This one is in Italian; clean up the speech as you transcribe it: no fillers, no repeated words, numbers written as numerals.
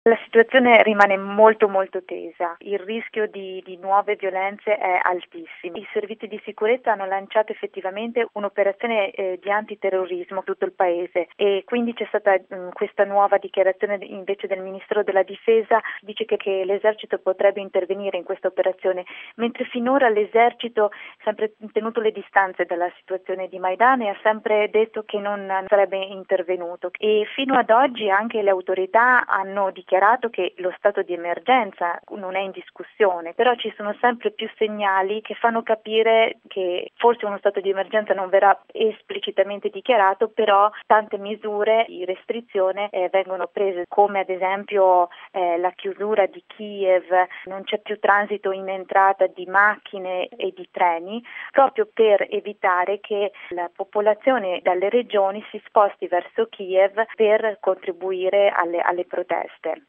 La situazione rimane molto tesa, il rischio di nuove violenze è altissimo. I servizi di sicurezza hanno lanciato effettivamente un'operazione di antiterrorismo in tutto il paese e quindi c'è stata questa nuova dichiarazione invece del Ministro della Difesa, dice che l'esercito potrebbe intervenire in questa operazione, mentre finora l'esercito ha sempre tenuto le distanze dalla situazione di Maidan e ha sempre detto che non sarebbe intervenuto e fino ad oggi anche le autorità hanno dichiarato che lo stato di emergenza non è in discussione, però ci sono sempre più segnali che fanno capire che forse uno stato di emergenza non verrà esplicitamente dichiarato, però tante misure di restrizione vengono prese, come ad esempio la chiusura di Kiev, non c'è più transito in entrata di macchine e di treni, proprio per evitare che la popolazione dalle regioni si sposti verso Kiev per contribuire alle proteste.